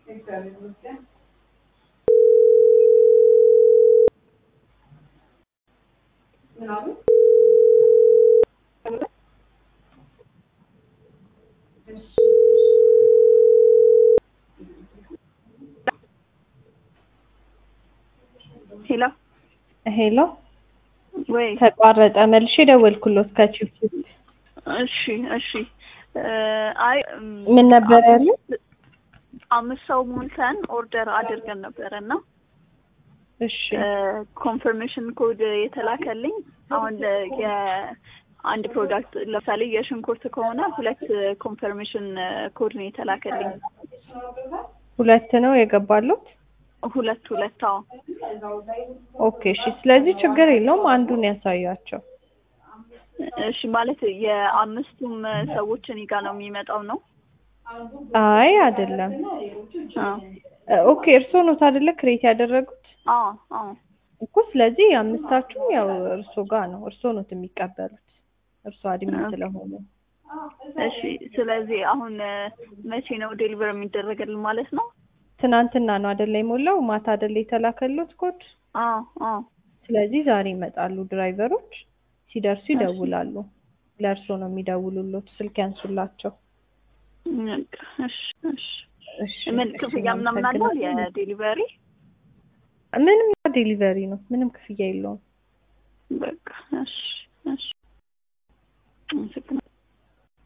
ሄሎ ሄሎ ወይ ተቋረጠ መልሼ ደወልኩሎት ከቺፕ እሺ አይ ምን ነበር ያለው? አምስት ሰው ሞልተን ኦርደር አድርገን ነበርና እሺ ኮንፈርሜሽን ኮድ የተላከልኝ አሁን የአንድ ፕሮዳክት ለምሳሌ የሽንኩርት ከሆነ ሁለት ኮንፈርሜሽን ኮድ ነው የተላከልኝ። ሁለት ነው የገባሉት? ሁለት አዎ። ኦኬ እሺ፣ ስለዚህ ችግር የለውም አንዱን ያሳያቸው። እሺ ማለት የአምስቱም ሰዎች እኔ ጋር ነው የሚመጣው ነው? አይ አይደለም። ኦኬ እርስዎ ነው አይደለ ክሬት ያደረጉት? አዎ እኮ ስለዚህ አምስታችሁም ያው እርስዎ ጋር ነው፣ እርስዎ ነው የሚቀበሉት፣ እርስዎ አድሚን ስለሆኑ። እሺ ስለዚህ አሁን መቼ ነው ዴሊቨር የሚደረግልን ማለት ነው? ትናንትና ነው አይደለ የሞላው? ማታ አይደለ የተላከሉት ኮድ? አዎ። ስለዚህ ዛሬ ይመጣሉ ድራይቨሮች፣ ሲደርሱ ይደውላሉ። ለእርስዎ ነው የሚደውሉሎት፣ ስልክ ያንሱላቸው። እሺ ምን ክፍያ ምናምን አለው የዴሊቨሪ? ምንም ዴሊቨሪ ነው፣ ምንም ክፍያ የለውም። በቃ እሺ